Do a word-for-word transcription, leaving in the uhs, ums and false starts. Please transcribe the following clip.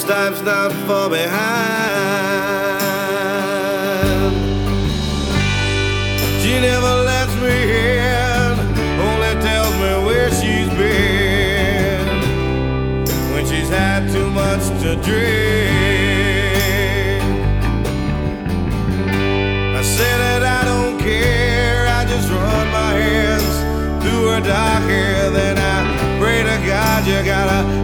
Stipe's not far behind. She never lets me in, only tells me where she's been when she's had too much to drink. I say that I don't care, I just run my hands through her dark hair. Then I pray to God you gotta